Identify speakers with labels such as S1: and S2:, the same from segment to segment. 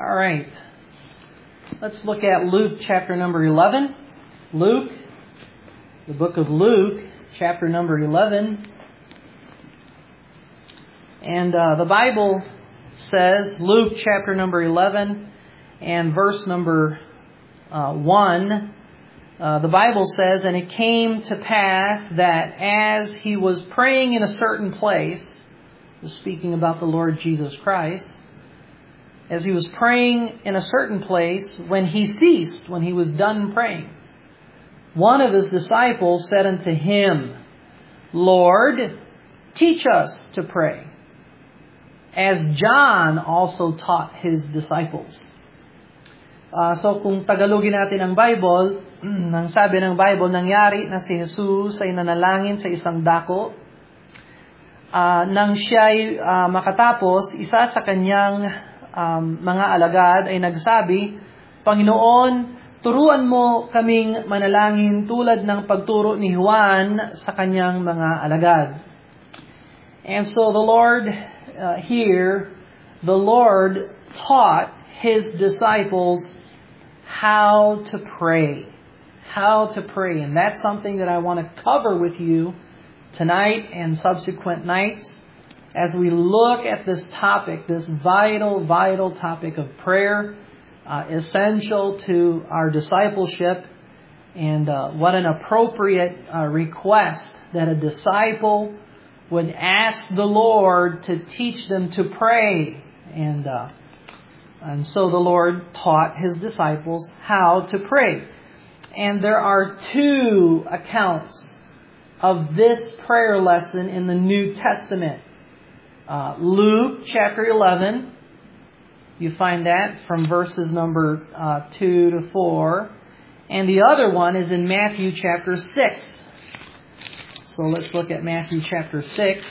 S1: All right. Let's look at Luke chapter number 11. Luke, the book of Luke, chapter number 11. And the Bible says, Luke chapter number 11 and verse number 1, the Bible says, "And it came to pass that as he was praying in a certain place," speaking about the Lord Jesus Christ, "as he was praying in a certain place, when he ceased," when he was done praying, "one of his disciples said unto him, Lord, teach us to pray, as John also taught his disciples." So kung Tagalogin natin ang Bible, nang sabi ng Bible, nangyari na si Jesus ay nanalangin sa isang dako. Nang siya'y makatapos, isa sa kanyang mga alagad ay nagsabi, "Panginoon, turuan mo kaming manalangin tulad ng pagturo ni Juan sa kanyang mga alagad." And so the Lord the Lord taught His disciples how to pray. How to pray. And that's something that I want to cover with you tonight and subsequent nights as we look at this topic, this vital topic of prayer, essential to our discipleship, and what an appropriate request that a disciple would ask the Lord to teach them to pray. And so the Lord taught His disciples how to pray. And there are two accounts of this prayer lesson in the New Testament. Luke chapter 11, you find that from verses number 2 to 4. And the other one is in Matthew chapter 6. So let's look at Matthew chapter 6.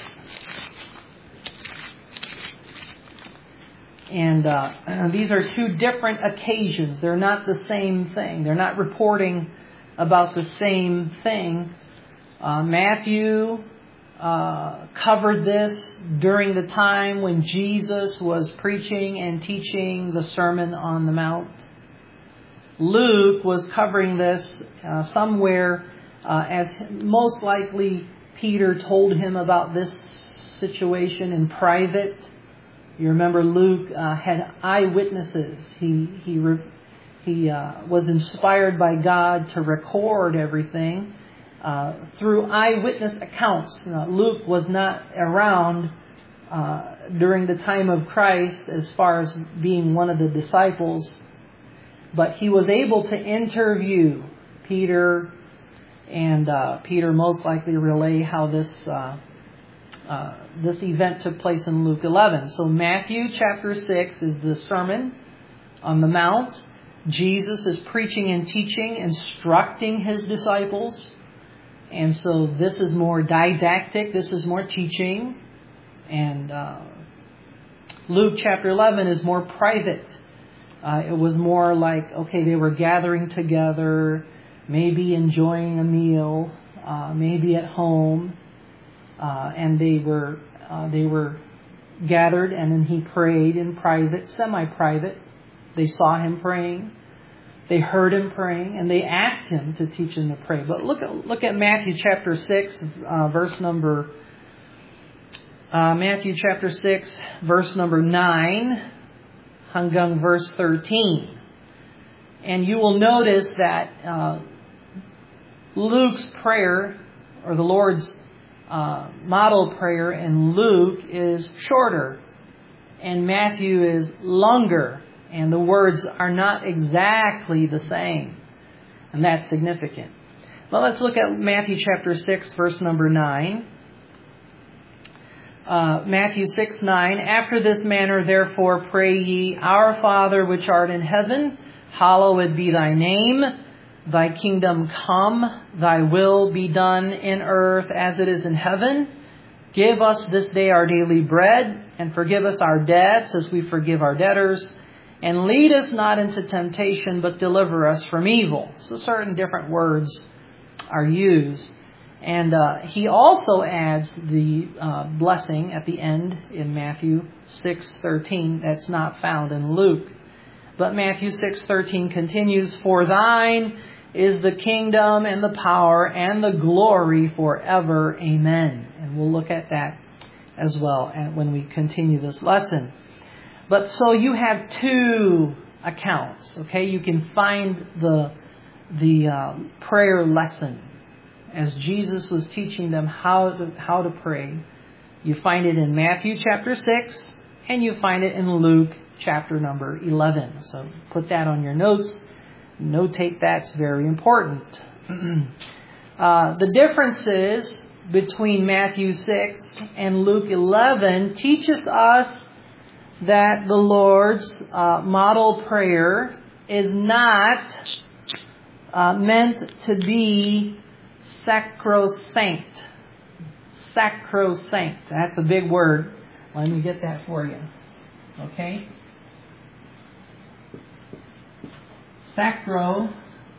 S1: And these are two different occasions. They're not the same thing. They're not reporting about the same thing. Matthew covered this during the time when Jesus was preaching and teaching the Sermon on the Mount. Luke was covering this somewhere as most likely Peter told him about this situation in private. You remember Luke had eyewitnesses. He was inspired by God to record everything through eyewitness accounts. Luke was not around during the time of Christ as far as being one of the disciples, but he was able to interview Peter, and Peter most likely relay how this event took place in Luke 11. So Matthew chapter 6 is the Sermon on the Mount. Jesus is preaching and teaching, instructing His disciples. And so this is more didactic, this is more teaching. And Luke chapter 11 is more private. It was more like, okay, they were gathering together, maybe enjoying a meal, maybe at home. And they were gathered, and then He prayed in private, semi-private. They saw Him praying, they heard Him praying, and they asked Him to teach them to pray. But look at Matthew chapter 6, Matthew chapter 6, verse number 9, hanggang verse 13, and you will notice that Luke's prayer, or the Lord's model prayer in Luke, is shorter, and Matthew is longer, and the words are not exactly the same, and that's significant. Well, let's look at Matthew chapter 6, verse number 9. Matthew 6:9. "After this manner, therefore, pray ye, Our Father which art in heaven, hallowed be Thy name. Thy kingdom come, Thy will be done in earth as it is in heaven. Give us this day our daily bread, and forgive us our debts as we forgive our debtors. And lead us not into temptation, but deliver us from evil." So certain different words are used. And he also adds the blessing at the end in Matthew 6:13 that's not found in Luke. But Matthew 6:13 continues, "For thine is the kingdom and the power and the glory forever. Amen." And we'll look at that as well when we continue this lesson. But so you have two accounts, okay? You can find the prayer lesson as Jesus was teaching them how to pray. You find it in Matthew chapter 6, and you find it in Luke chapter number 11. So put that on your notes. Notate that's very important. The differences between Matthew 6 and Luke 11 teaches us that the Lord's model prayer is not meant to be sacrosanct. Sacrosanct. That's a big word. Let me get that for you. Okay? Sacrosanct.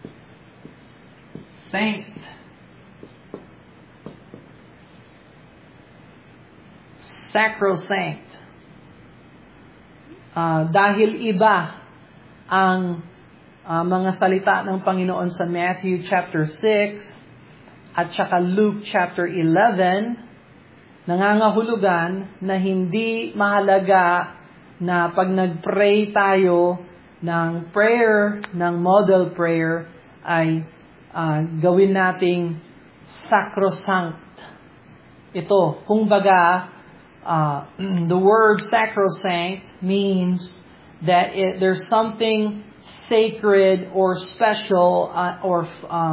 S1: Sacrosanct. Dahil iba ang mga salita ng Panginoon sa Matthew chapter 6 at saka Luke chapter 11, nangangahulugan na hindi mahalaga na pag nag-pray tayo ng prayer, ng model prayer, ay gawin nating sacrosanct. Ito, kung baga, the word sacrosanct means that there's something sacred or special or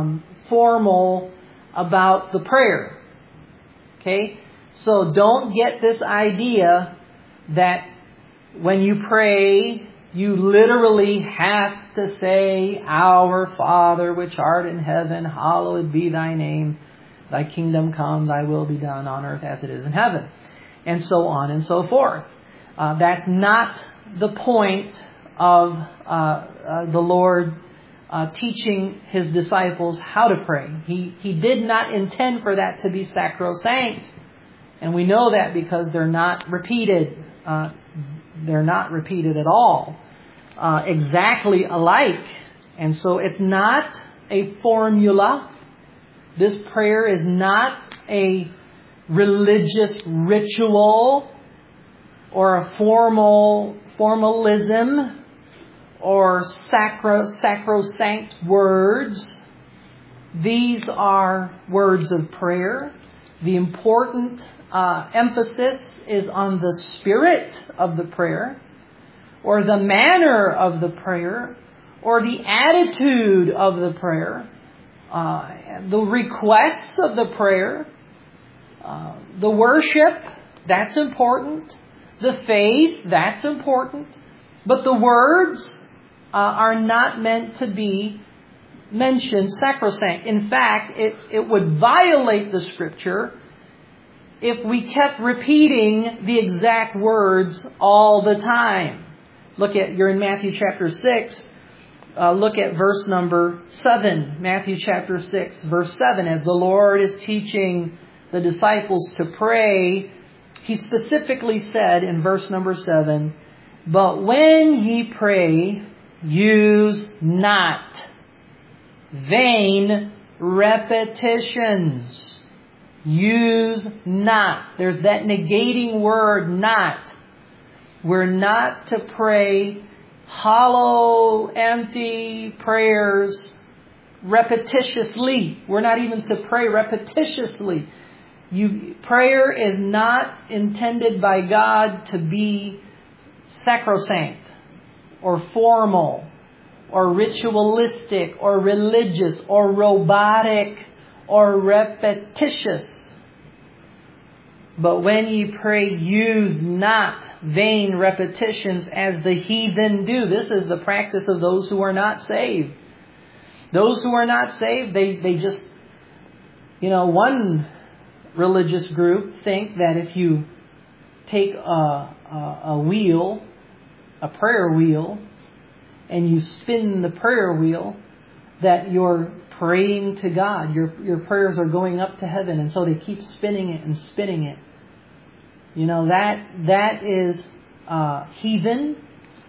S1: formal about the prayer. Okay? So don't get this idea that when you pray, you literally have to say, "Our Father which art in heaven, hallowed be thy name. Thy kingdom come, thy will be done on earth as it is in heaven." And so on and so forth. That's not the point of the Lord teaching His disciples how to pray. He did not intend for that to be sacrosanct. And we know that because they're not repeated. They're not repeated at all. Exactly alike. And so it's not a formula. This prayer is not a religious ritual or a formalism or sacrosanct words. These are words of prayer. The important emphasis is on the spirit of the prayer, or the manner of the prayer, or the attitude of the prayer, the requests of the prayer, the worship, that's important. The faith, that's important. But the words are not meant to be mentioned sacrosanct. In fact, it would violate the Scripture if we kept repeating the exact words all the time. You're in Matthew chapter 6. Look at verse number 7. Matthew chapter 6, verse 7. As the Lord is teaching the disciples to pray, He specifically said in verse number 7, "But when ye pray, use not vain repetitions." Use not. There's that negating word, not. We're not to pray hollow, empty prayers repetitiously. We're not even to pray repetitiously. Prayer is not intended by God to be sacrosanct or formal or ritualistic or religious or robotic or repetitious. But when ye pray, use not vain repetitions as the heathen do. This is the practice of those who are not saved. Those who are not saved, they just, one religious group think that if you take a wheel, a prayer wheel, and you spin the prayer wheel, that you're praying to God. Your prayers are going up to heaven, and so they keep spinning it and spinning it. That is heathen.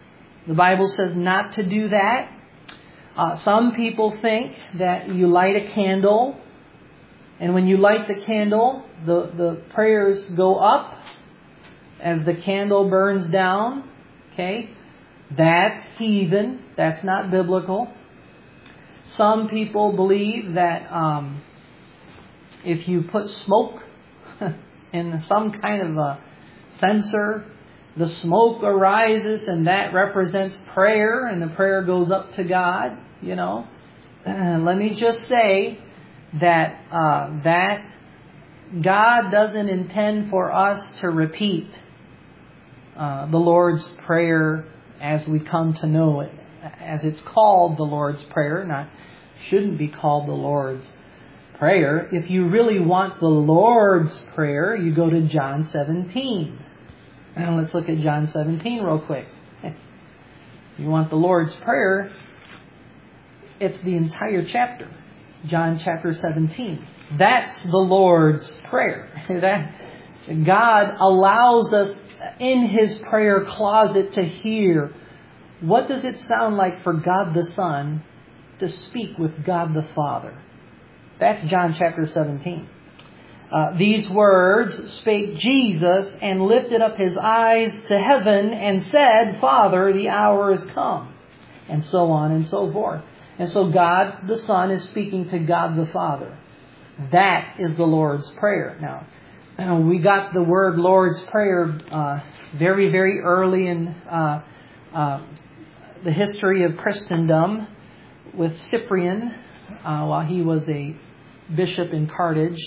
S1: The Bible says not to do that. Some people think that you light a candle, and when you light the candle, the prayers go up as the candle burns down. Okay? That's heathen. That's not biblical. Some people believe that if you put smoke in some kind of a censer, the smoke arises and that represents prayer, and the prayer goes up to God. You know, let me just say that that God doesn't intend for us to repeat the Lord's Prayer as we come to know it, as it's called the Lord's Prayer. Shouldn't be called the Lord's Prayer. If you really want the Lord's Prayer, you go to John 17. And let's look at John 17 real quick. If you want the Lord's Prayer, it's the entire chapter. John chapter 17. That's the Lord's Prayer. That God allows us in His prayer closet to hear. What does it sound like for God the Son to speak with God the Father? That's John chapter 17. These words spake Jesus, and lifted up His eyes to heaven, and said, Father, the hour is come. And so on and so forth. And so God the Son is speaking to God the Father. That is the Lord's Prayer. Now, we got the word Lord's Prayer very, very early in the history of Christendom with Cyprian, while he was a bishop in Carthage,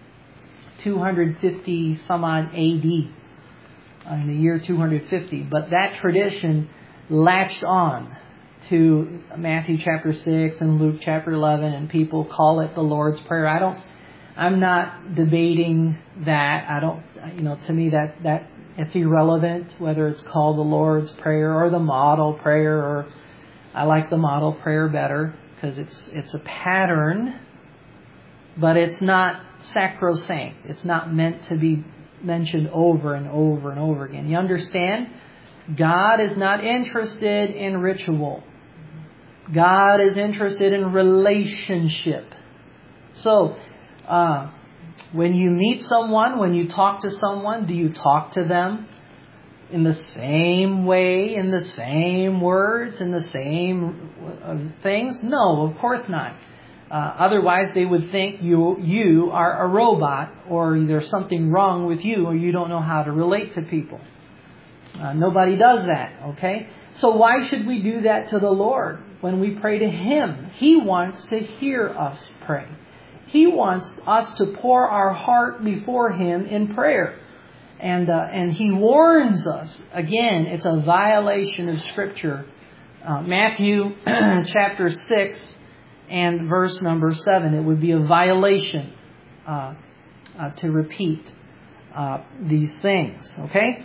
S1: 250 some odd AD, in the year 250. But that tradition latched on to Matthew chapter 6 and Luke chapter 11, and people call it the Lord's Prayer. I'm not debating that. To me that it's irrelevant whether it's called the Lord's Prayer or the model prayer, or I like the model prayer better because it's a pattern, but it's not sacrosanct. It's not meant to be mentioned over and over and over again. You understand? God is not interested in ritual. God is interested in relationship. So, when you meet someone, when you talk to someone, do you talk to them in the same way, in the same words, in the same things? No, of course not. Otherwise, they would think you are a robot, or there's something wrong with you, or you don't know how to relate to people. Nobody does that, okay? So why should we do that to the Lord when we pray to Him? He wants to hear us pray. He wants us to pour our heart before Him in prayer. And He warns us. Again, it's a violation of Scripture. Matthew chapter 6 and verse number 7. It would be a violation to repeat these things. Okay?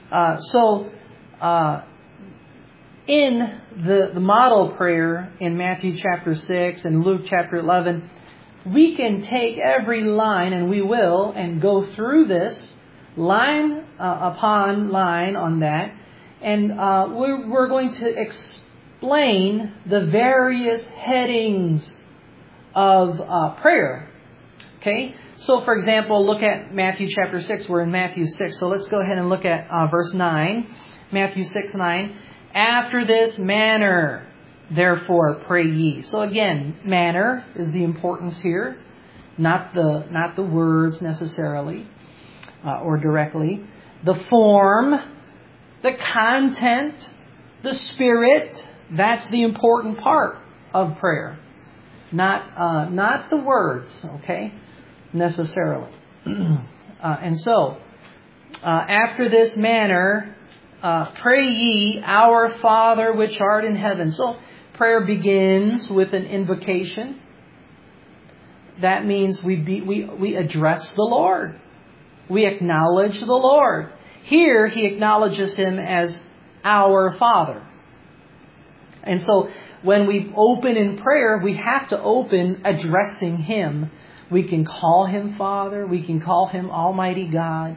S1: In the model prayer in Matthew chapter 6 and Luke chapter 11, we can take every line, and we will, and go through this line upon line on that, and we're going to explain the various headings of prayer. Okay? So, for example, look at Matthew chapter 6. We're in Matthew 6, so let's go ahead and look at verse 9. Matthew 6:9. After this manner, therefore, pray ye. So again, manner is the importance here, not the words necessarily or directly. The form, the content, the spirit. That's the important part of prayer, not the words. Okay, necessarily. And so, after this manner, pray ye, Our Father which art in heaven. So prayer begins with an invocation. That means we address the Lord. We acknowledge the Lord. Here He acknowledges Him as our Father. And so when we open in prayer, we have to open addressing Him. We can call Him Father. We can call Him Almighty God.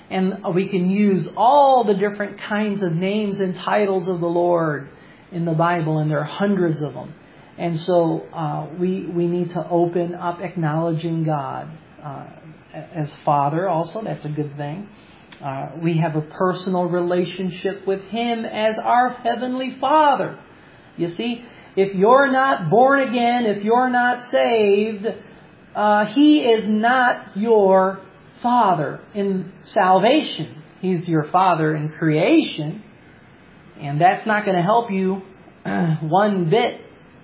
S1: And we can use all the different kinds of names and titles of the Lord in the Bible, and there are hundreds of them. And so we need to open up acknowledging God as Father also. That's a good thing. We have a personal relationship with Him as our Heavenly Father. You see, if you're not born again, if you're not saved, He is not your Father in salvation. He's your Father in creation. And that's not going to help you one bit.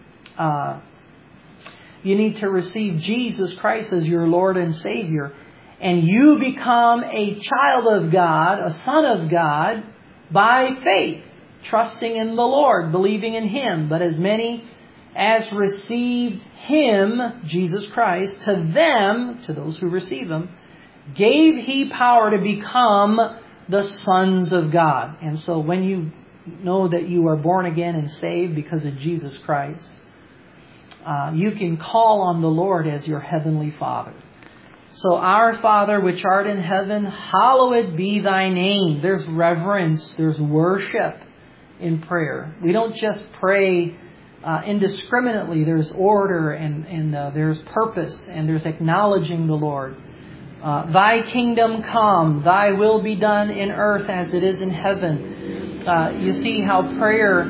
S1: You need to receive Jesus Christ as your Lord and Savior. And you become a child of God, a son of God, by faith, trusting in the Lord, believing in Him. But as many as received Him, Jesus Christ, to them, to those who receive Him, gave He power to become the sons of God. And so when you know that you are born again and saved because of Jesus Christ, you can call on the Lord as your Heavenly Father. So, our Father which art in heaven, hallowed be Thy name. There's reverence, there's worship in prayer. We don't just pray indiscriminately. There's order and there's purpose and there's acknowledging the Lord. Thy kingdom come, Thy will be done in earth as it is in heaven. You see how prayer,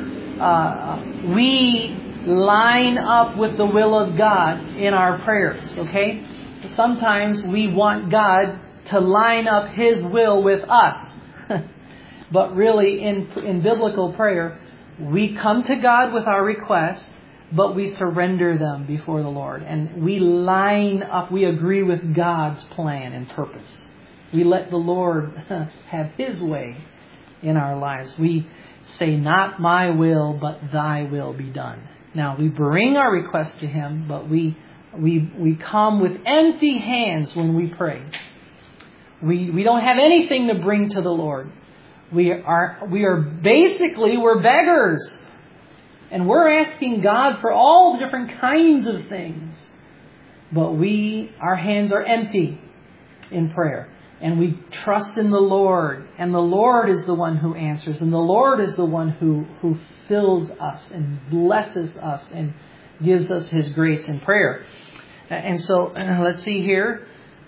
S1: we line up with the will of God in our prayers, okay? Sometimes we want God to line up His will with us. But really, in biblical prayer, we come to God with our requests, but we surrender them before the Lord. And we line up, we agree with God's plan and purpose. We let the Lord have His way in our lives. We say, not my will, but Thy will be done. Now, we bring our request to Him, but we come with empty hands when we pray. We don't have anything to bring to the Lord. We're beggars. And we're asking God for all different kinds of things. But our hands are empty in prayer. And we trust in the Lord. And the Lord is the one who answers. And the Lord is the one who fills us and blesses us and gives us His grace in prayer. And so, let's see here.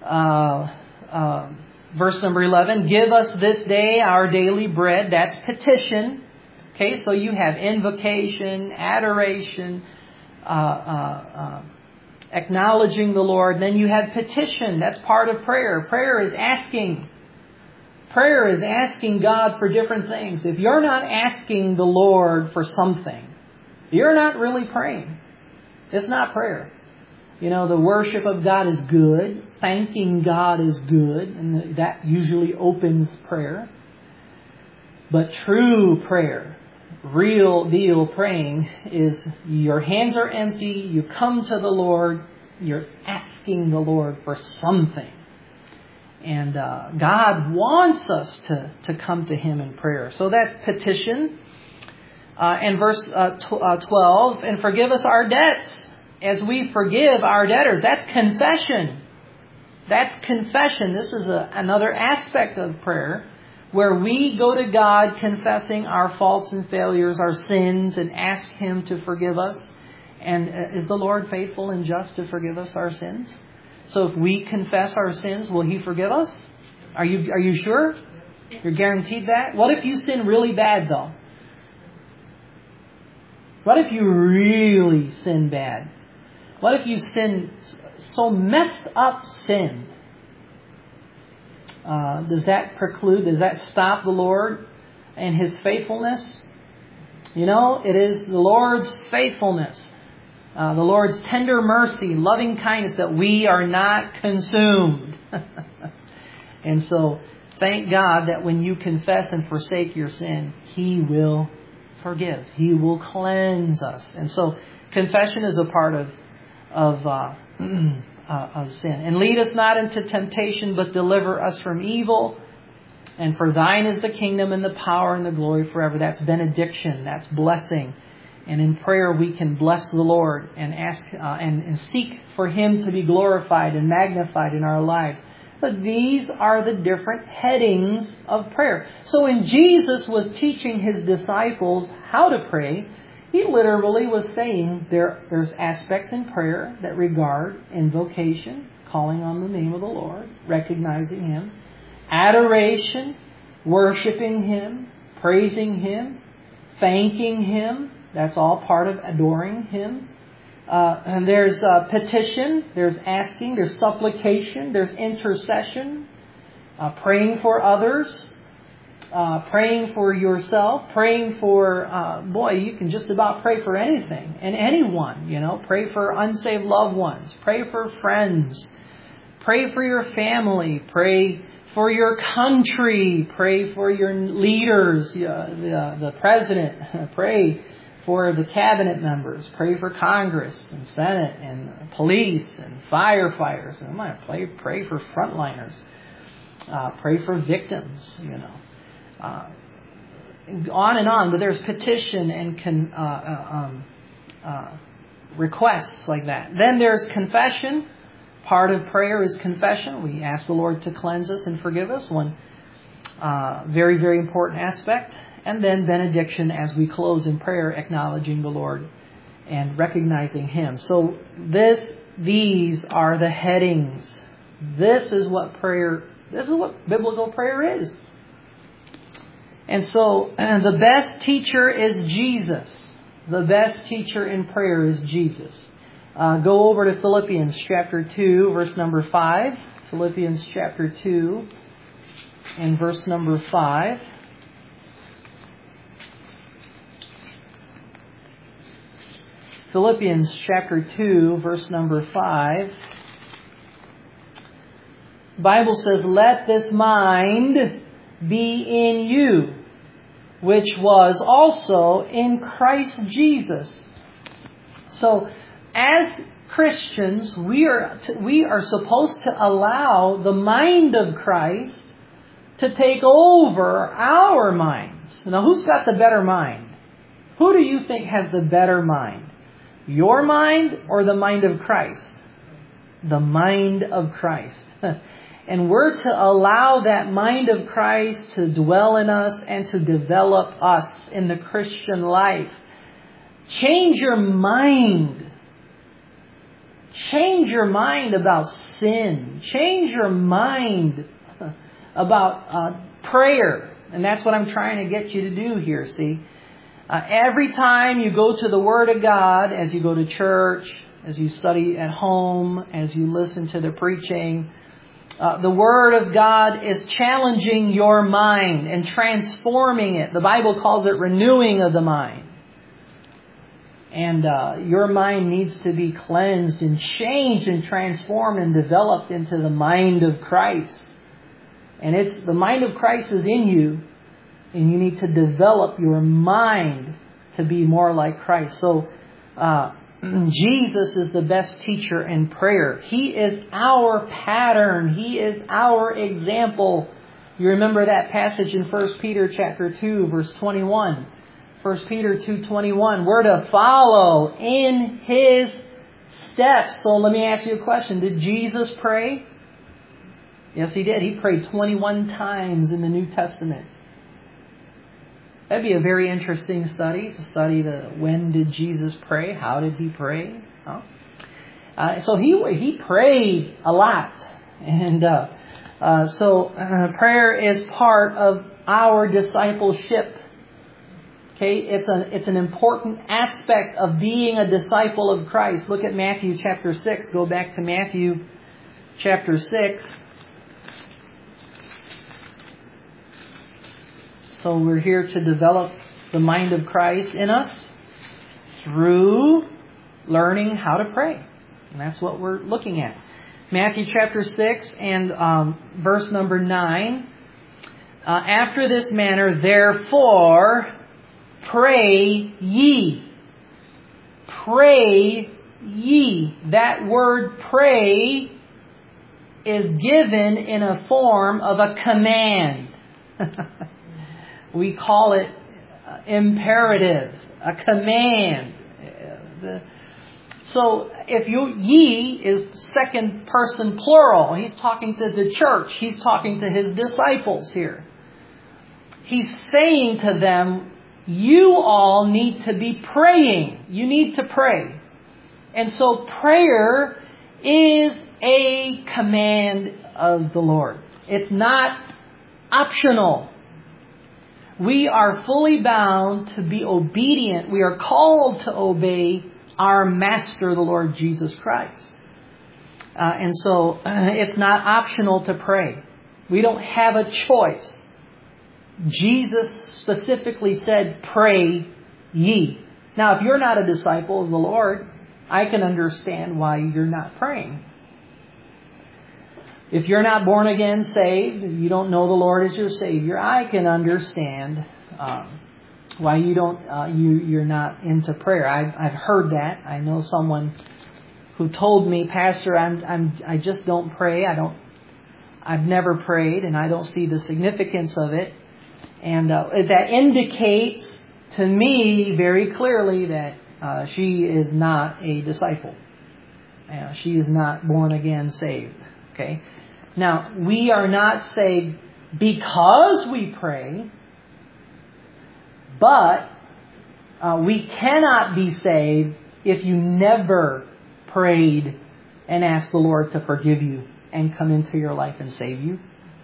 S1: Verse number 11. Give us this day our daily bread. That's petition. Okay, so you have invocation, adoration, acknowledging the Lord. Then you have petition. That's part of prayer. Prayer is asking. Prayer is asking God for different things. If you're not asking the Lord for something, you're not really praying. It's not prayer. You know, the worship of God is good. Thanking God is good. And that usually opens prayer. But true prayer, real deal praying, is your hands are empty. You come to the Lord. You're asking the Lord for something. And God wants us to come to Him in prayer. So that's petition. And verse 12, and forgive us our debts as we forgive our debtors. That's confession. That's confession. This is another aspect of prayer where we go to God confessing our faults and failures, our sins, and ask Him to forgive us. And is the Lord faithful and just to forgive us our sins? So if we confess our sins, will He forgive us? Are you sure? You're guaranteed that? What if you sin really bad, though? What if you really sin bad? What if you sin so messed up sin? Does that stop the Lord and His faithfulness? You know, it is the Lord's faithfulness, the Lord's tender mercy, loving kindness that we are not consumed. And so, thank God that when you confess and forsake your sin, He will forgive. He will cleanse us. And so, confession is a part of sin. And lead us not into temptation, but deliver us from evil. And for Thine is the kingdom and the power and the glory forever. That's benediction. That's blessing. And in prayer we can bless the Lord and ask and seek for Him to be glorified and magnified in our lives. But these are the different headings of prayer. So when Jesus was teaching His disciples how to pray, He literally was saying there's aspects in prayer that regard invocation, calling on the name of the Lord, recognizing Him, adoration, worshiping Him, praising Him, thanking Him. That's all part of adoring Him. And there's petition, there's asking, there's supplication, there's intercession, praying for others, praying for yourself, praying for, you can just about pray for anything and anyone, Pray for unsaved loved ones, pray for friends, pray for your family, pray for your country, pray for your leaders, the president, pray for the cabinet members, pray for Congress and Senate and police and firefighters. And pray for frontliners. Pray for victims, on and on. But there's petition and requests like that. Then there's confession. Part of prayer is confession. We ask the Lord to cleanse us and forgive us. One very, very important aspect. And then benediction as we close in prayer, acknowledging the Lord and recognizing Him. So these are the headings. This is what biblical prayer is. And so the best teacher is Jesus. The best teacher in prayer is Jesus. Go over to Philippians chapter 2, verse number 5. Philippians chapter 2 and verse number 5. Philippians chapter 2, verse number 5. The Bible says, "Let this mind be in you, which was also in Christ Jesus." So, as Christians, we are supposed to allow the mind of Christ to take over our minds. Now, who's got the better mind? Who do you think has the better mind? Your mind or the mind of Christ? The mind of Christ. And we're to allow that mind of Christ to dwell in us and to develop us in the Christian life. Change your mind. Change your mind about sin. Change your mind about prayer. And that's what I'm trying to get you to do here, see? Every time you go to the Word of God, as you go to church, as you study at home, as you listen to the preaching, the Word of God is challenging your mind and transforming it. The Bible calls it renewing of the mind. And your mind needs to be cleansed and changed and transformed and developed into the mind of Christ. And the mind of Christ is in you. And you need to develop your mind to be more like Christ. So, Jesus is the best teacher in prayer. He is our pattern. He is our example. You remember that passage in 1 Peter chapter 2, verse 21. 1 Peter 2:21. We're to follow in His steps. So let me ask you a question. Did Jesus pray? Yes, He did. He prayed 21 times in the New Testament. That'd be a very interesting study, to study when did Jesus pray? How did He pray? So he prayed a lot. And so prayer is part of our discipleship. Okay, it's an important aspect of being a disciple of Christ. Look at Matthew chapter 6. Go back to Matthew chapter 6. So we're here to develop the mind of Christ in us through learning how to pray. And that's what we're looking at. Matthew chapter 6 and verse number 9. After this manner, therefore, pray ye. Pray ye. That word pray is given in a form of a command. We call it imperative, a command. So if ye is second person plural. He's talking to the church. He's talking to his disciples here. He's saying to them, you all need to be praying. You need to pray. And so prayer is a command of the Lord. It's not optional. We are fully bound to be obedient. We are called to obey our Master, the Lord Jesus Christ. And so it's not optional to pray. We don't have a choice. Jesus specifically said, pray ye. Now, if you're not a disciple of the Lord, I can understand why you're not praying. If you're not born again, saved, you don't know the Lord as your Savior, I can understand why you don't you're not into prayer. I've heard that. I know someone who told me, Pastor, I just don't pray. I've never prayed, and I don't see the significance of it. And that indicates to me very clearly that she is not a disciple. She is not born again, saved. Okay. Now, we are not saved because we pray, but we cannot be saved if you never prayed and asked the Lord to forgive you and come into your life and save you.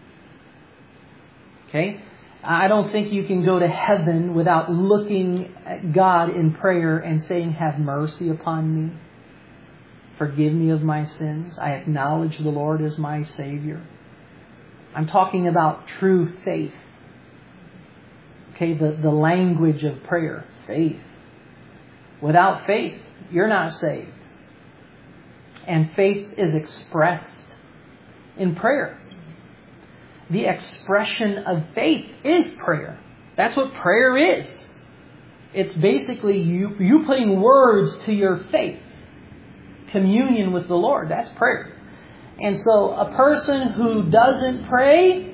S1: Okay? I don't think you can go to heaven without looking at God in prayer and saying, have mercy upon me. Forgive me of my sins. I acknowledge the Lord as my Savior. I'm talking about true faith. Okay, the language of prayer, faith. Without faith, you're not saved. And faith is expressed in prayer. The expression of faith is prayer. That's what prayer is. It's basically you putting words to your faith. Communion with the Lord. That's prayer. And so a person who doesn't pray,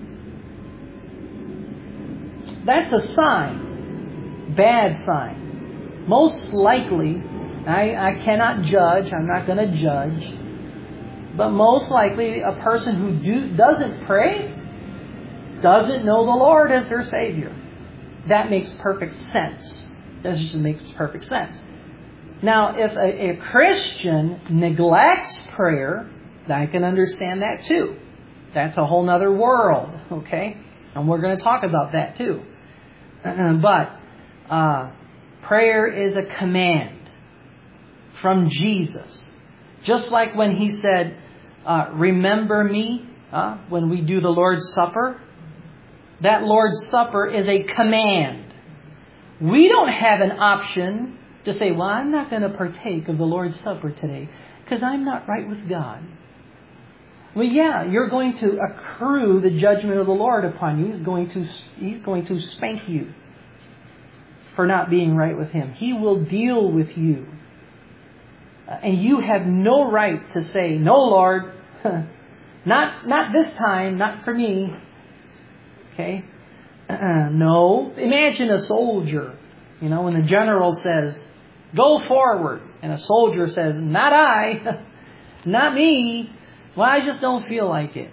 S1: that's a sign. Bad sign. Most likely, I cannot judge. I'm not going to judge. But most likely, a person who doesn't pray doesn't know the Lord as their Savior. That makes perfect sense. That just makes perfect sense. Now, if a Christian neglects prayer, I can understand that too. That's a whole other world, okay? And we're going to talk about that too. But prayer is a command from Jesus. Just like when He said, remember me, when we do the Lord's Supper. That Lord's Supper is a command. We don't have an option to say, well, I'm not going to partake of the Lord's Supper today because I'm not right with God. Well, yeah, you're going to accrue the judgment of the Lord upon you. He's going to spank you for not being right with Him. He will deal with you. And you have no right to say, no, Lord, not this time, not for me. Okay? No. Imagine a soldier, when the general says, go forward. And a soldier says, not I, not me. Well, I just don't feel like it,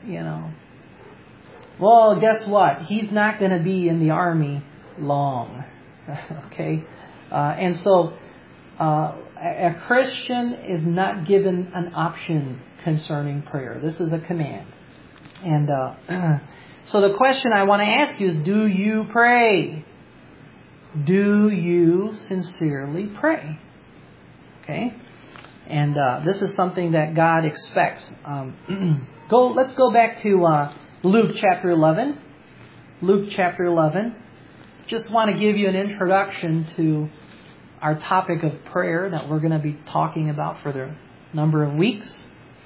S1: Well, guess what? He's not going to be in the army long. Okay? And so, a Christian is not given an option concerning prayer. This is a command. And so the question I want to ask you is, do you pray? Do you sincerely pray? Okay? And this is something that God expects. Let's go back to Luke chapter 11. Luke chapter 11. Just want to give you an introduction to our topic of prayer that we're going to be talking about for the number of weeks.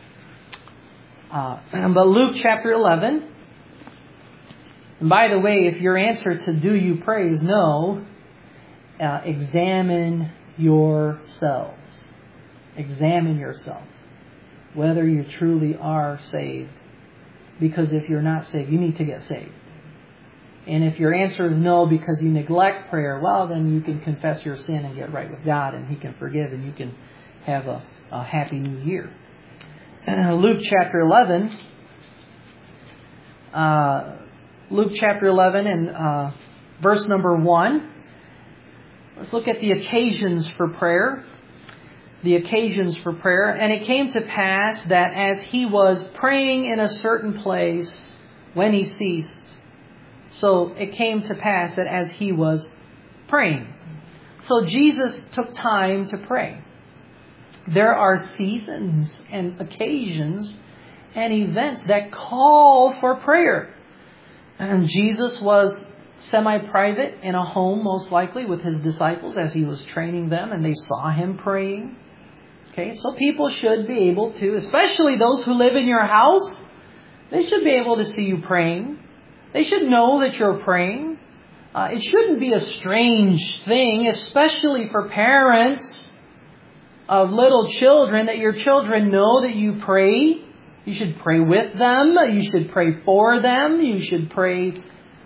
S1: But Luke chapter 11. And by the way, if your answer to do you pray is no, examine yourselves. Examine yourself. Whether you truly are saved. Because if you're not saved, you need to get saved. And if your answer is no because you neglect prayer, well, then you can confess your sin and get right with God, and He can forgive, and have a happy new year. Luke chapter 11. Luke chapter 11 and verse number 1. Let's look at the occasions for prayer. The occasions for prayer. And it came to pass that as he was praying in a certain place, when he ceased. So it came to pass that as he was praying. So Jesus took time to pray. There are seasons and occasions and events that call for prayer. And Jesus was semi-private in a home, most likely, with his disciples as he was training them, and they saw him praying. Okay, so people should be able to, especially those who live in your house, they should be able to see you praying. They should know that you're praying. It shouldn't be a strange thing, especially for parents of little children, that your children know that you pray. You should pray with them. You should pray for them. You should pray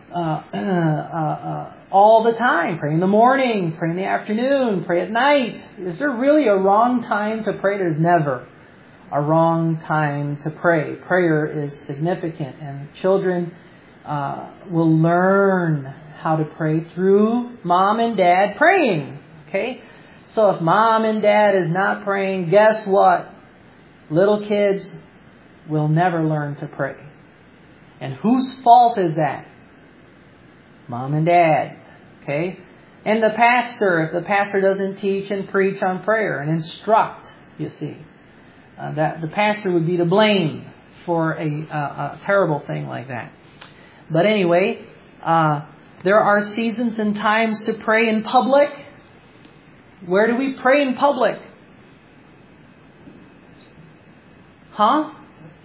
S1: all the time. Pray in the morning, pray in the afternoon, pray at night. Is there really a wrong time to pray? There's never a wrong time to pray. Prayer is significant, and children will learn how to pray through mom and dad praying. Okay? So if mom and dad is not praying, guess what? Little kids will never learn to pray. And whose fault is that? Mom and dad. Okay? And the pastor, if the pastor doesn't teach and preach on prayer and instruct, you see, that the pastor would be to blame for a terrible thing like that. But anyway, there are seasons and times to pray in public. Where do we pray in public? Huh?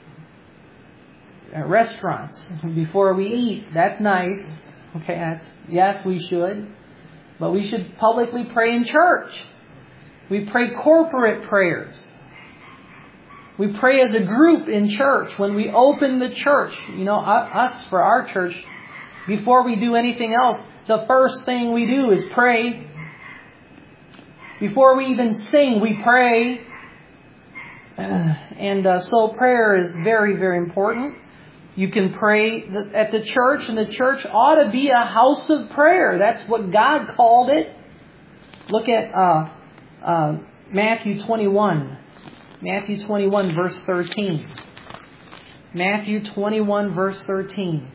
S1: At restaurants. Before we eat. That's nice. Okay, yes, we should. But we should publicly pray in church. We pray corporate prayers. We pray as a group in church. When we open the church, us for our church, before we do anything else, the first thing we do is pray. Before we even sing, we pray. So prayer is very, very important. You can pray at the church, and the church ought to be a house of prayer. That's what God called it. Look at Matthew 21. Matthew 21, verse 13. Matthew 21, verse 13.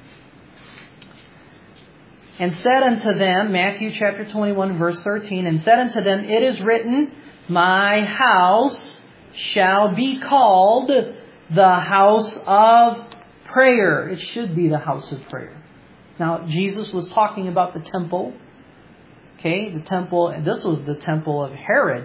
S1: And said unto them, Matthew chapter 21, verse 13, and said unto them, it is written, my house shall be called the house of prayer. It should be the house of prayer. Now, Jesus was talking about the temple. Okay, the temple, and this was the temple of Herod.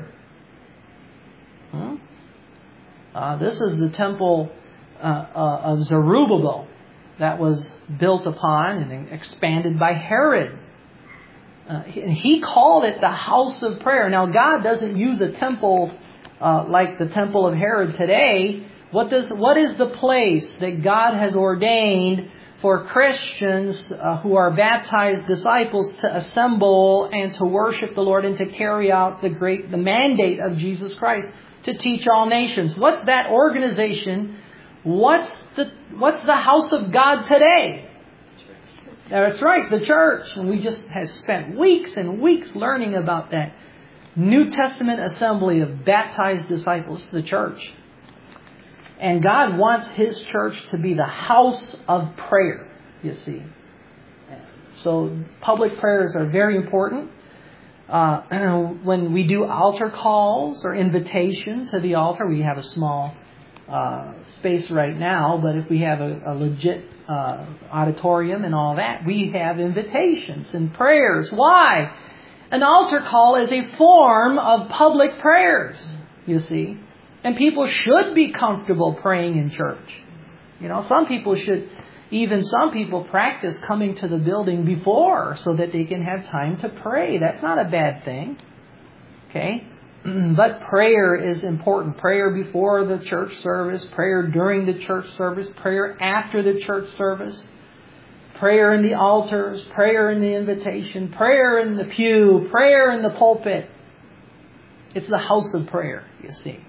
S1: This is the temple of Zerubbabel that was built upon and expanded by Herod. He called it the house of prayer. Now, God doesn't use a temple like the temple of Herod today. What is the place that God has ordained for Christians who are baptized disciples to assemble and to worship the Lord and to carry out the mandate of Jesus Christ to teach all nations? What's that organization? What's the house of God today? That's right, the church. And we just have spent weeks and weeks learning about that New Testament assembly of baptized disciples, the church. And God wants His church to be the house of prayer, you see. So public prayers are very important. When we do altar calls or invitation to the altar, we have a small space right now, but if we have a legit auditorium and all that, we have invitations and prayers. Why? An altar call is a form of public prayers, you see. And people should be comfortable praying in church. Some people practice coming to the building before so that they can have time to pray. That's not a bad thing. Okay? But prayer is important. Prayer before the church service, prayer during the church service, prayer after the church service, prayer in the altars, prayer in the invitation, prayer in the pew, prayer in the pulpit. It's the house of prayer, you see.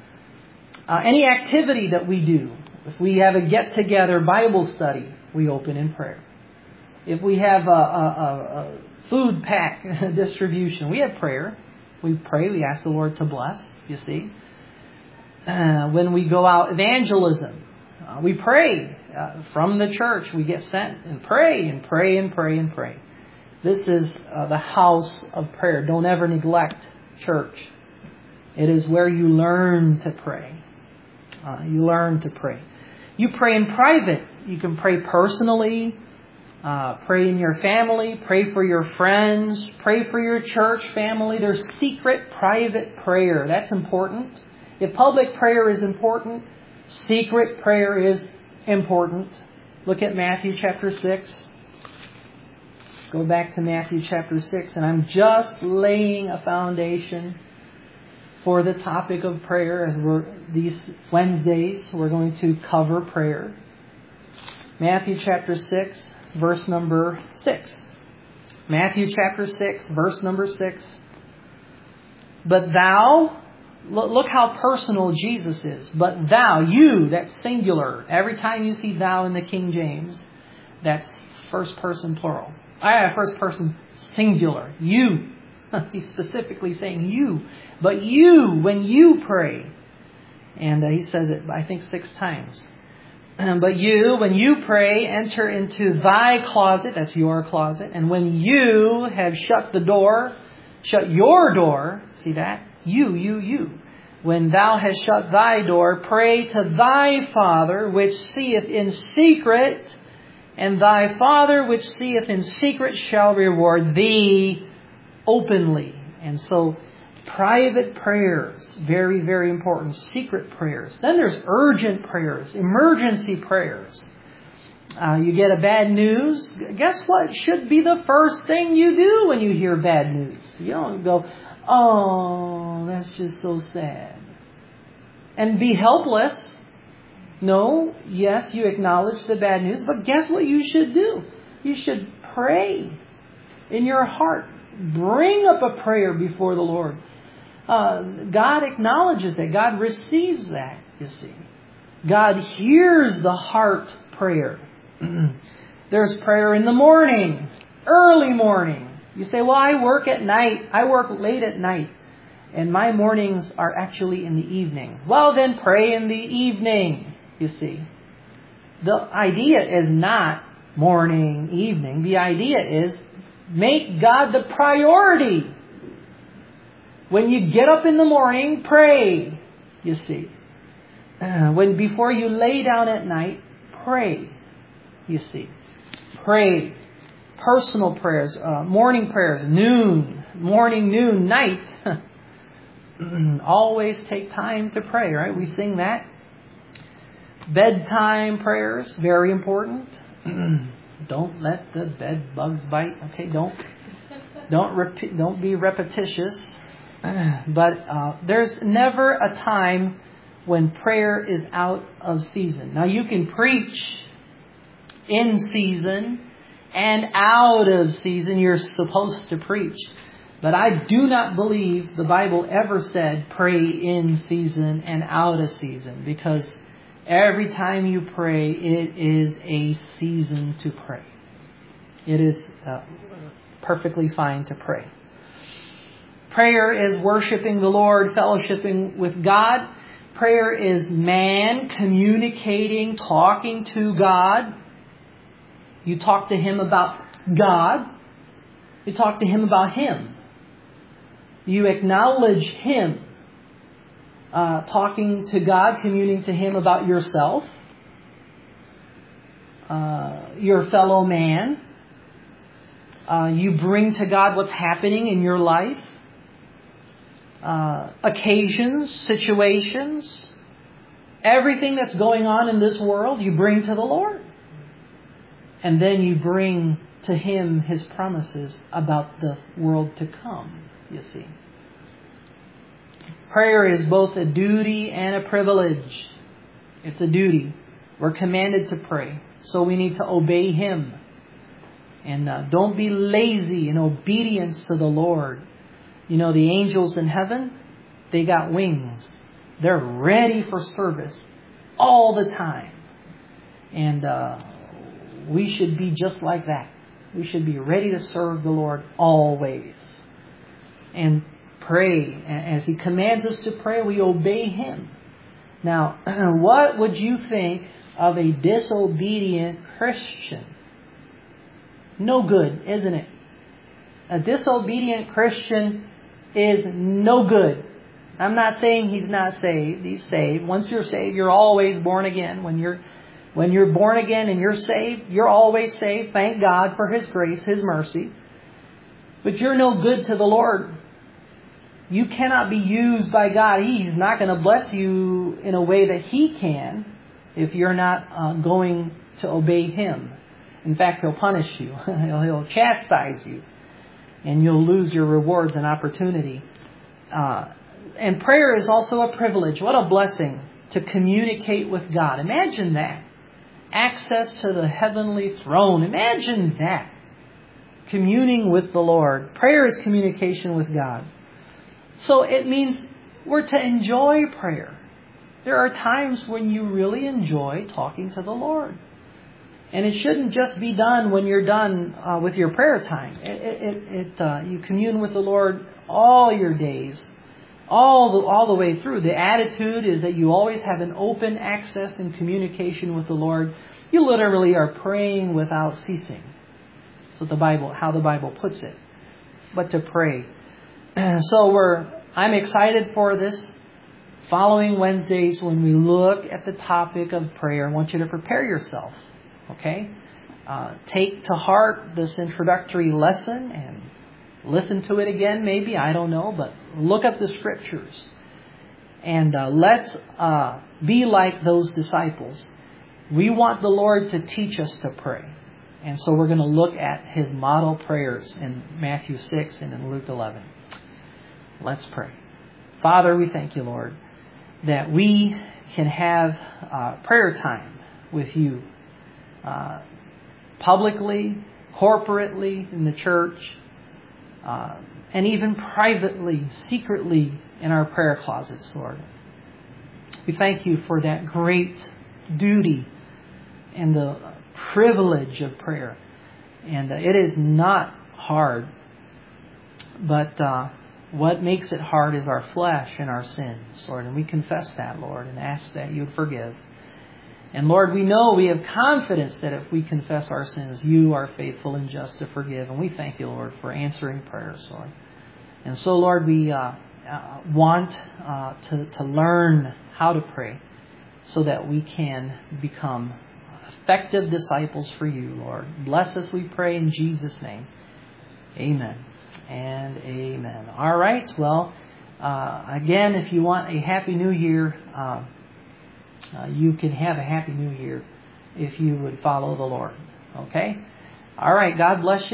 S1: Any activity that we do, if we have a get-together Bible study, we open in prayer. If we have a food pack distribution, we have prayer. We pray, we ask the Lord to bless, you see. When we go out evangelism, we pray from the church. We get sent and pray and pray and pray and pray. This is the house of prayer. Don't ever neglect church. It is where you learn to pray. You learn to pray. You pray in private. You can pray personally. Pray in your family. Pray for your friends. Pray for your church family. There's secret, private prayer. That's important. If public prayer is important, secret prayer is important. Look at Matthew chapter 6. Go back to Matthew chapter 6. And I'm just laying a foundation for the topic of prayer. As these Wednesdays, we're going to cover prayer. Matthew chapter 6, verse number 6. Matthew chapter 6, verse number 6. But thou, look how personal Jesus is. But thou, you, that's singular. Every time you see thou in the King James, that's first person plural. First person singular. You. He's specifically saying you. But you, when you pray, and he says it, I think 6 times. But you, when you pray, enter into thy closet, that's your closet, and when you have shut the door, shut your door, see that? You. When thou hast shut thy door, pray to thy Father, which seeth in secret, and thy Father, which seeth in secret, shall reward thee openly. And so, private prayers, very, very important. Secret prayers. Then there's urgent prayers, emergency prayers. You get a bad news. Guess what should be the first thing you do when you hear bad news? You don't go, oh, that's just so sad, and be helpless. No, yes, you acknowledge the bad news, but guess what you should do? You should pray in your heart. Bring up a prayer before the Lord. God acknowledges that. God receives that, you see. God hears the heart prayer. There's prayer in the morning, early morning. You say, well, I work at night. I work late at night. And my mornings are actually in the evening. Well, then pray in the evening, you see. The idea is not morning, evening. The idea is make God the priority. When you get up in the morning, pray, you see. Before you lay down at night, pray, you see. Pray. Personal prayers, morning prayers, morning, noon, night. Always take time to pray, right? We sing that. Bedtime prayers, very important. Don't let the bed bugs bite. Okay, don't be repetitious. But there's never a time when prayer is out of season. Now you can preach in season and out of season. You're supposed to preach. But I do not believe the Bible ever said pray in season and out of season, because every time you pray, it is a season to pray. It is perfectly fine to pray. Prayer is worshiping the Lord, fellowshipping with God. Prayer is man communicating, talking to God. You talk to Him about God. You talk to Him about Him. You acknowledge Him. Talking to God, communing to Him about yourself, your fellow man. You bring to God what's happening in your life. Occasions, situations, everything that's going on in this world, you bring to the Lord. And then you bring to Him His promises about the world to come, you see. Prayer is both a duty and a privilege. It's a duty. We're commanded to pray, so we need to obey Him. And don't be lazy in obedience to the Lord. You know, the angels in heaven, They got wings. They're ready for service all the time. And we should be just like that. We should be ready to serve the Lord always. And pray. As He commands us to pray, we obey Him. Now, what would you think of a disobedient Christian? No good, isn't it? A disobedient Christian is no good. I'm not saying he's not saved. He's saved. Once you're saved, you're always born again. When you're born again and you're saved, you're always saved. Thank God for His grace, His mercy. But you're no good to the Lord. You cannot be used by God. He's not going to bless you in a way that He can if you're not going to obey Him. In fact, He'll punish you. He'll chastise you. And you'll lose your rewards and opportunity. And prayer is also a privilege. What a blessing to communicate with God. Imagine that. Access to the heavenly throne. Imagine that. Communing with the Lord. Prayer is communication with God. So it means we're to enjoy prayer. There are times when you really enjoy talking to the Lord. And it shouldn't just be done when you're done with your prayer time. You commune with the Lord all your days, all the way through. The attitude is that you always have an open access and communication with the Lord. You literally are praying without ceasing. That's how the Bible puts it. But to pray. So I'm excited for this following Wednesdays when we look at the topic of prayer. I want you to prepare yourself. Okay? Take to heart this introductory lesson and listen to it again maybe. I don't know. But look up the Scriptures. And let's be like those disciples. We want the Lord to teach us to pray. And so we're going to look at His model prayers in Matthew 6 and in Luke 11. Let's pray. Father, we thank You, Lord, that we can have prayer time with You. Publicly, corporately in the church, and even privately, secretly in our prayer closets, Lord. We thank You for that great duty and the privilege of prayer. And it is not hard, but what makes it hard is our flesh and our sins, Lord. And we confess that, Lord, and ask that You would forgive. And Lord, we know we have confidence that if we confess our sins, You are faithful and just to forgive. And we thank You, Lord, for answering prayers, Lord. And so, Lord, we want to learn how to pray so that we can become effective disciples for You, Lord. Bless us, we pray, in Jesus' name. Amen and amen. All right. Well, again, if you want a Happy New Year, you can have a Happy New Year if you would follow the Lord. Okay? All right. God bless you.